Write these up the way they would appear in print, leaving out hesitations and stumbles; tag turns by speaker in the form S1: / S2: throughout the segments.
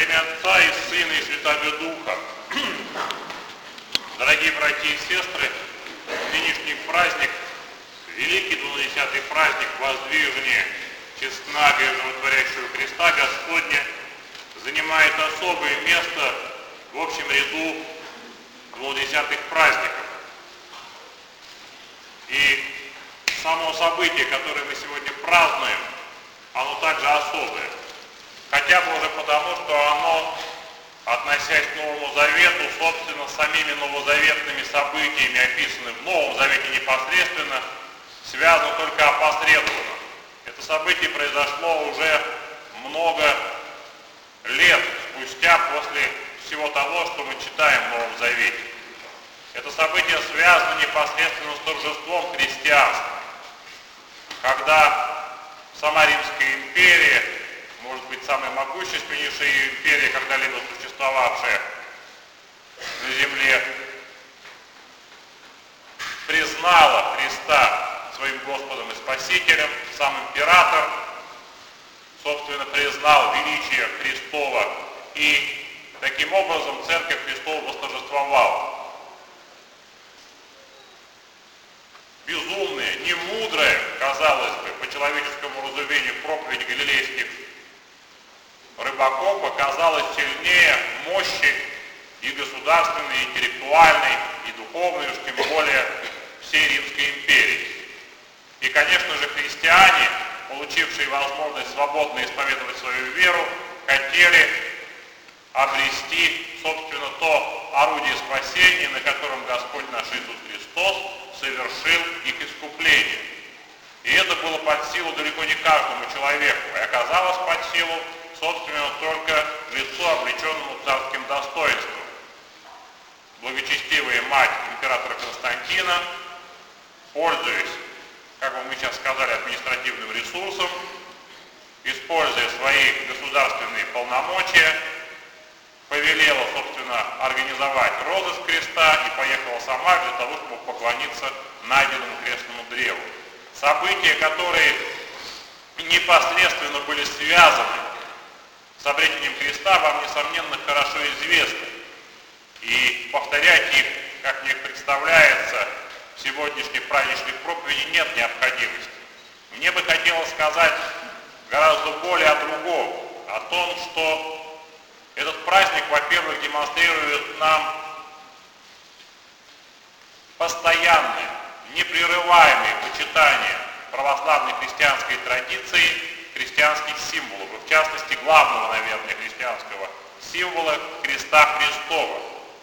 S1: имя Отца и Сына и Святаго Духа. Дорогие братья и сестры, нынешний праздник, великий 20-й праздник воздвижения честного и животворящего креста Господня, занимает особое место в общем ряду 20-х праздников. И само событие, которое мы сегодня празднуем, оно также особое. Хотя бы уже потому, что оно, относясь к Новому Завету, собственно, самими новозаветными событиями, описанными в Новом Завете непосредственно, связано только опосредованно. Это событие произошло уже много лет спустя после всего того, что мы читаем в Новом Завете. Это событие связано непосредственно с торжеством христианства, когда сама Римская империя, может быть, самая могущественнейшая империя, когда-либо существовавшая на земле, признала Христа своим Господом и Спасителем. Сам император, собственно, признал величие Христова, и таким образом Церковь Христова восторжествовала. Безумная, немудрая, казалось бы, по человеческому разумению, проповедь галилейских рыбаков оказалась сильнее мощи и государственной, и интеллектуальной, и духовной, уж тем более всей Римской империи. И, конечно же, христиане, получившие возможность свободно исповедовать свою веру, хотели обрести, собственно, то орудие спасения, на котором Господь наш Иисус Христос совершил их искупление. И это было под силу далеко не каждому человеку, и оказалось под силу, собственно, только лицу, облеченному царским достоинством. Благочестивая мать императора Константина, пользуясь, как бы мы сейчас сказали, административным ресурсом, используя свои государственные полномочия, повелела, собственно, организовать розыск креста и поехала сама для того, чтобы поклониться найденному крестному древу. События, которые непосредственно были связаны с обретением креста, вам, несомненно, хорошо известны. И повторять их, как мне представляется, в сегодняшней праздничной проповеди нет необходимости. Мне бы хотелось сказать гораздо более о другом, о том, что этот праздник, во-первых, демонстрирует нам постоянное, непрерываемое почитание православной христианской традиции христианских символов, и в частности главного, наверное, христианского символа креста Христова.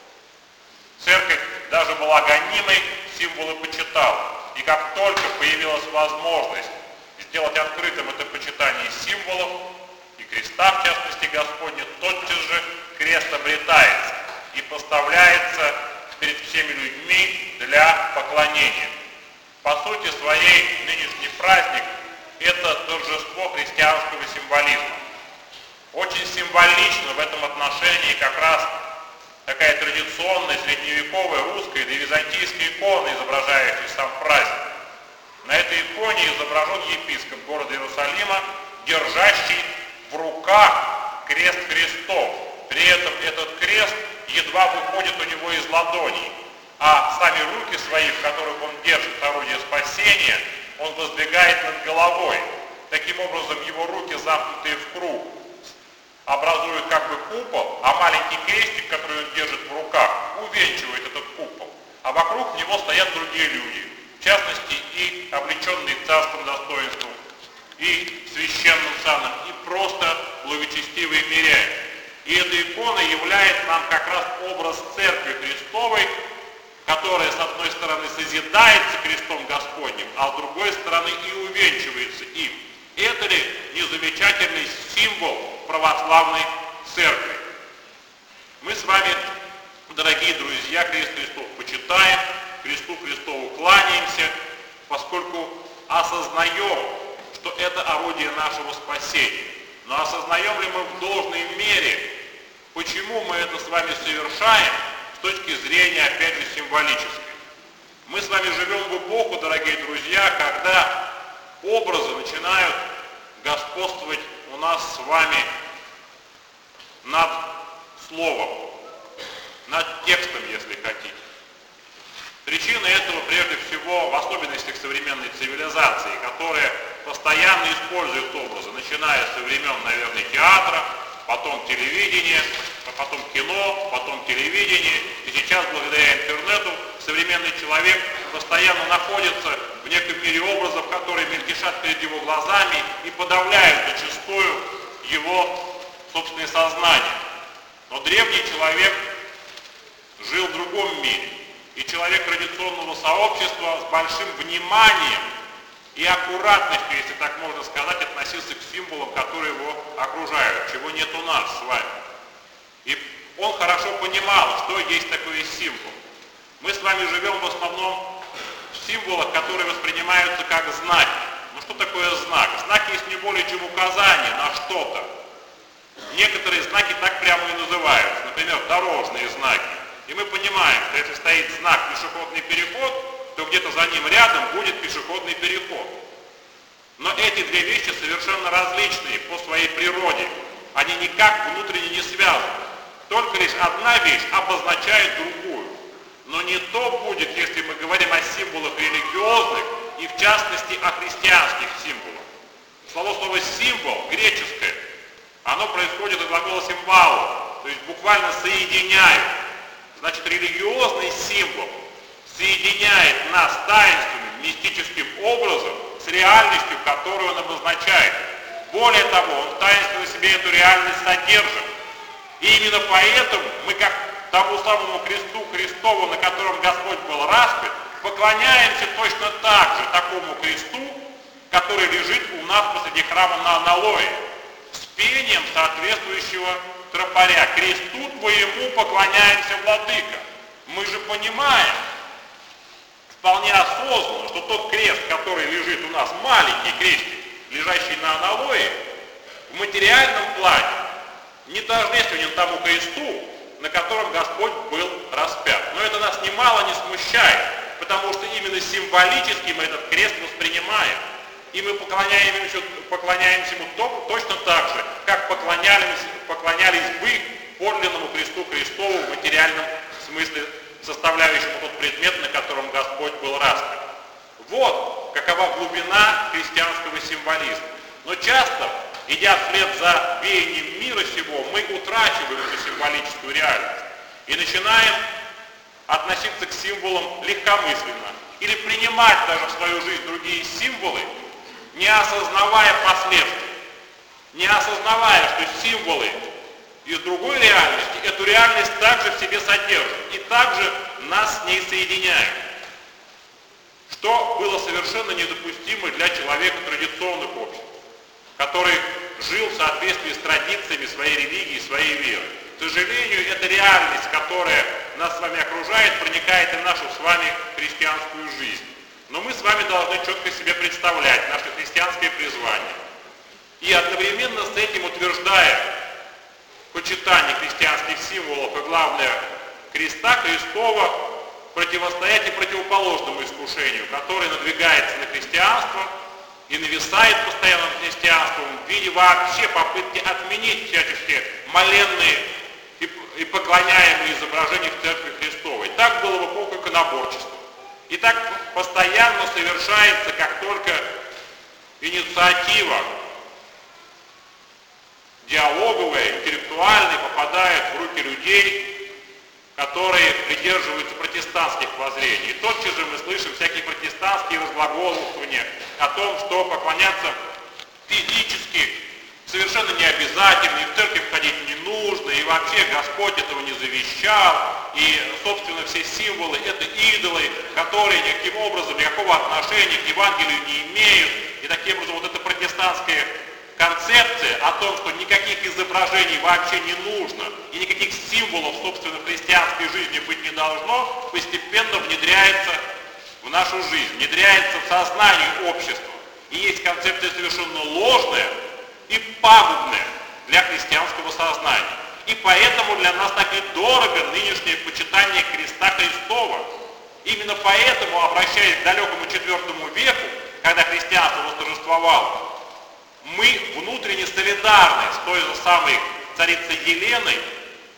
S1: Церковь даже была гонимой, символы почитала. И как только появилась возможность сделать открытым это почитание символов, и креста, в частности, Господня, тотчас же крест обретается и поставляется перед всеми людьми для поклонения. По сути своей, нынешний праздник – это торжество христианского символизма. Очень символично в этом отношении как раз такая традиционная средневековая русская, да и византийская икона, изображающая сам праздник. На этой иконе изображен епископ города Иерусалима, держащий в руках крест Христов. При этом этот крест едва выходит у него из ладоней, а сами руки свои, в которых он держит орудие спасения, он воздвигает над головой. Таким образом, его руки, замкнутые в круг, образуют как бы купол, а маленький крестик, который он держит в руках, увенчивает этот купол. А вокруг него стоят другие люди, в частности, и облеченные царским достоинством, и священным саном, и просто благочестивые миряне. И эта икона является нам как раз образ Церкви Христовой, которая, с одной стороны, созидается крестом Господним, а с другой стороны и увенчивается им. Это ли не замечательный символ православной Церкви? Мы с вами, дорогие друзья, крест Христов почитаем, кресту Христову кланяемся, поскольку осознаем, что это орудие нашего спасения. Но осознаем ли мы в должной мере, почему мы это с вами совершаем с точки зрения, опять же, символической? Мы с вами живем в эпоху, дорогие друзья, когда образы начинают господствовать у нас с вами над словом, над текстом, если хотите. Причина этого прежде всего в особенностях современной цивилизации, которая постоянно использует образы, начиная со времен, наверное, театра, потом телевидения, потом кино, потом телевидение. И сейчас, благодаря интернету, современный человек постоянно находится в неком мире образов, которые мельтешат перед его глазами и подавляют зачастую его собственное сознание. Но древний человек жил в другом мире. И человек традиционного сообщества с большим вниманием и аккуратностью, если так можно сказать, относился к символам, которые его окружают, чего нет у нас с вами. И он хорошо понимал, что есть такой символ. Мы с вами живем в основном в символах, которые воспринимаются как знаки. Ну что такое знак? Знак есть не более чем указание на что-то. Некоторые знаки так прямо и называются, например, дорожные знаки. И мы понимаем, что если стоит знак «пешеходный переход», то где-то за ним рядом будет пешеходный переход. Но эти две вещи совершенно различные по своей природе. Они никак внутренне не связаны. Только лишь одна вещь обозначает другую. Но не то будет, если мы говорим о символах религиозных и в частности о христианских символах. Слово «символ» греческое, оно происходит от глагола «символу», то есть буквально «соединяют». Значит, религиозный символ соединяет нас таинственным, мистическим образом с реальностью, которую он обозначает. Более того, он таинственно в себе эту реальность содержит. И именно поэтому мы, как тому самому кресту Христову, на котором Господь был распят, поклоняемся точно так же такому кресту, который лежит у нас посреди храма на аналое, с пением соответствующего тропаря. Кресту твоему поклоняемся, владыка. Мы же понимаем вполне осознанно, что тот крест, который лежит у нас, маленький крестик, лежащий на аналое, в материальном плане не тождественен тому кресту, на котором Господь был распят. Но это нас немало не смущает, потому что именно символически мы этот крест воспринимаем. И мы поклоняемся ему точно так же, как поклонялись бы подлинному кресту Христову в материальном смысле, составляющему тот предмет, на котором Господь был распят. Вот какова глубина христианского символизма. Но часто, идя вслед за веянием мира сего, мы утрачиваем эту символическую реальность и начинаем относиться к символам легкомысленно или принимать даже в свою жизнь другие символы, не осознавая последствий, не осознавая, что символы из другой реальности эту реальность также в себе содержат и также нас с ней соединяют. Что было совершенно недопустимо для человека традиционных обществ, который жил в соответствии с традициями своей религии, своей веры. К сожалению, эта реальность, которая нас с вами окружает, проникает и в нашу с вами христианскую жизнь. Но мы с вами должны четко себе представлять наше христианское призвание. И одновременно с этим, утверждая почитание христианских символов и, главное, креста Христова, противостоять и противоположному искушению, которое надвигается на христианство и нависает постоянно над христианством в виде вообще попытки отменить всяческие моленные и поклоняемые изображения в Церкви Христовой. Так было в эпоху иконоборчества. И так постоянно совершается, как только инициатива диалоговая, интеллектуальная попадает в руки людей, которые придерживаются протестантских воззрений. И тотчас же мы слышим всякие протестантские разглаголывания о том, что поклоняться физически совершенно не обязательно, и в церковь ходить не нужно, и вообще Господь этого не завещал, и, собственно, все символы — это идолы, которые никаким образом никакого отношения к Евангелию не имеют, и таким образом вот эта протестантская концепция о том, что никаких изображений вообще не нужно, и никаких символов, собственно, в христианской жизни быть не должно, постепенно внедряется в нашу жизнь, внедряется в сознание общества. И есть концепция совершенно ложная и пагубная для христианского сознания. И поэтому для нас так и дорого нынешнее почитание креста Христова. Именно поэтому, обращаясь к далекому IV веку, когда христианство восторжествовало, мы внутренне солидарны с той же самой царицей Еленой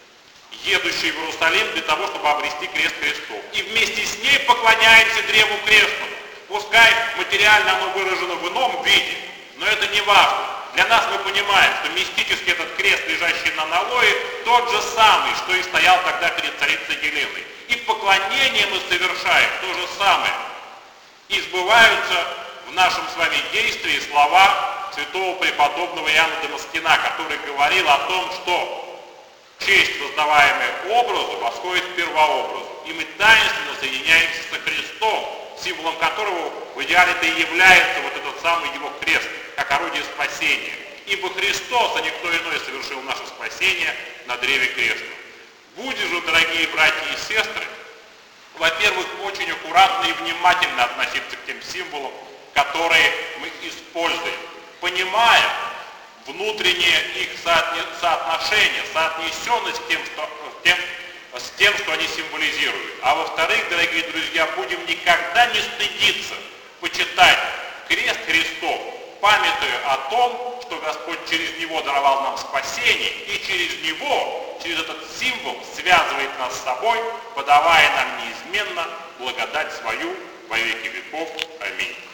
S1: едущей в Иерусалим для того, чтобы обрести крест Христов. И вместе с ней поклоняемся древу крестному. Пускай материально оно выражено в ином виде, но это не важно. Для нас мы понимаем, что мистически этот крест, лежащий на аналое, тот же самый, что и стоял тогда перед царицей Еленой. И поклонение мы совершаем то же самое. И сбываются в нашем с вами действии слова святого преподобного Иоанна Дамаскина, который говорил о том, что честь, воздаваемая образу, восходит к первообразу. И мы таинственно соединяемся со Христом, символом которого в идеале-то и является вот этот самый его крест, как орудие спасения. Ибо Христос, а никто иной, совершил наше спасение на древе крестном. Будем же, дорогие братья и сестры, во-первых, очень аккуратно и внимательно относиться к тем символам, которые мы используем, понимая внутреннее их соотношение, соотнесенность с тем, что они символизируют. А во-вторых, дорогие друзья, будем никогда не стыдиться почитать крест Христов, памятуя о том, что Господь через него даровал нам спасение, и через него, через этот символ связывает нас с собой, подавая нам неизменно благодать свою во веки веков. Аминь.